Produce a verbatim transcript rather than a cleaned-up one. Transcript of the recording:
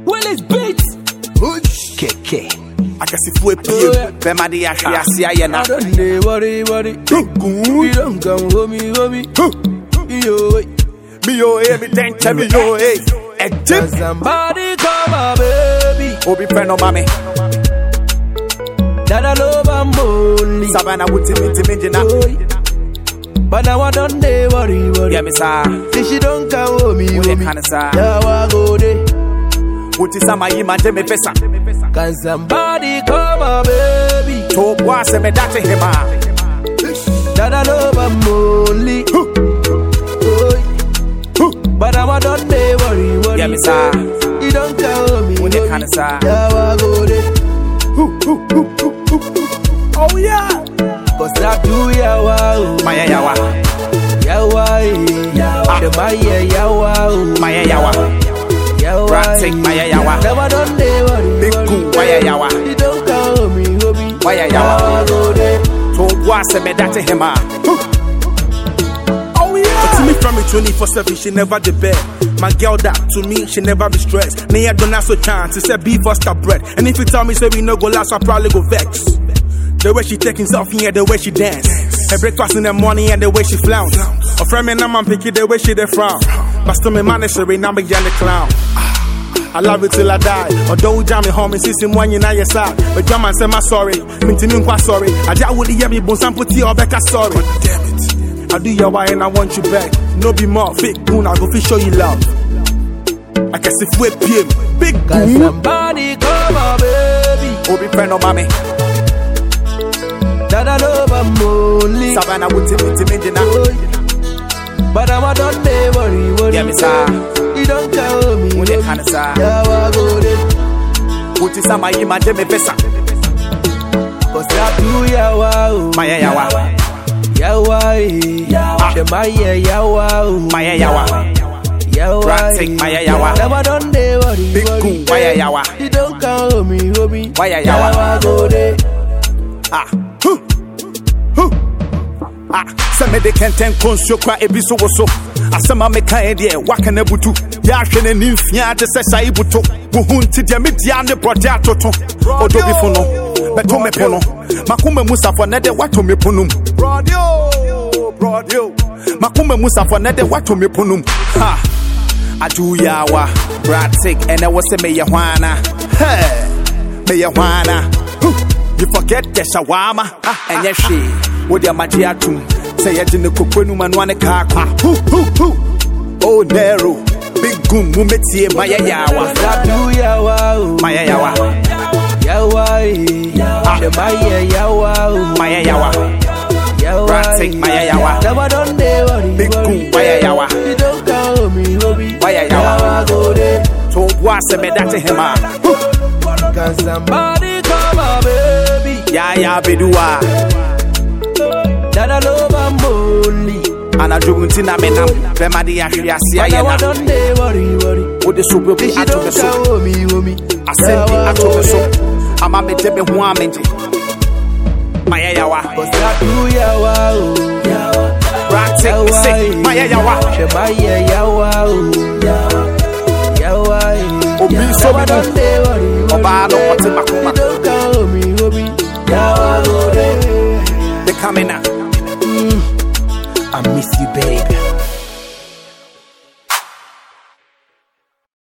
Willis Beats. K K. I can see four people. Bema di ashi asi ayena. I don't dey worry, worry. You don't come home, homie. Yo, me yo, eh, me thank me yo, eh. Can somebody call my baby? Obi friend of mommy. That I love and only. Savannah would tell me to me jina. But now I don't dey worry, worry. Yeah, me sir. Say she don't come home, homie. Yeah, I go there. What is my image me pesa? Can somebody call my baby? To boss me that him. That I love and only. But now I don't dey worry, worry. Yeah, me sir. You don't call me, when they can sir. Yeah, I go there. Oh yeah. Cause I do yawa, Maya yawa, yawa, yawa, Maya yawa, Maya yawa, yawa, take Maya yawa. Never done dey worry, big cool, Maya yawa. You don't call me, homie. Maya yawa, to boss me that him. Oh yeah. To me from me twenty-four seven, she never the bed. My girl that to me, she never be stressed. Me I don't have so chance, it's a beef foster bread. And if you tell me say we no go last, I probably go vex. The way she taking selfie and the way she dance. Her breakfast in the morning and the way she flounce. A friend me now man picky the way she dey frown. But still me mandatory now me young the clown. I love it till I die. Although we jam me home and see some one in your side. But jam and say my sorry. Me to me quite sorry. I just would hear me bon some put you or back sorry. Damn it. I do your way and I want you back. No be more fake goon, I go fi show you love. I can see flip him. Big goon. Somebody call my baby. Obi friend of mommy. That I love and only. Savannah would tell me to me jina. But now I don't dey worry, worry. Yeah, me sir. You don't call me, when they can sir. Yeah, I go there. What is my image me pesa? Cause I do yawa, Maya yawa, yawa, yawa, Maya yawa, Maya yawa, yawa, take Maya yawa. Never done dey worry, big cool, Maya yawa. You don't call me, homie. Maya yawa, yeah, I go there. Ah. Ah, some of the content conscious cry a bit so so. As some of me kind of what can I do? Yakin and Infia to say Saibuto, who hunted the Midian the Brodato, or do before no, but to me pono. Makuma Musafa Nede, what to me ponum. Brodio, Brodio, Makuma Musafa Nede, what to me ponum. Ha, I do yawa, Bratic, and I was a Mayawana. Hey, Mayawana. You forget the shawarma, and yes, she. With your magia too, say it in the cocoon man one a car. Oh, narrow, big goon, Mumeti, Maya yawa, Maya yawa, yawa, Maya yawa, Maya yawa, yawa, take Maya yawa, never done dey worry, big goon, Maya yawa, you don't call me, homie. Maya yawa, go there. So what's a bed that to him? Can somebody call my baby? Ya ya bedua. That I love and only. And I do in a menam, Bema di ashi asi ayena. I don't dey worry, worry. With the super be at the so. Me, homie. I send the at the so. I'm a bit of a woman. Maya yawa. Cause I do yawa. Bratic, say, Maya yawa. Maya yawa. Yawa. Obi so I don't dey worry. Oba no wati makuma.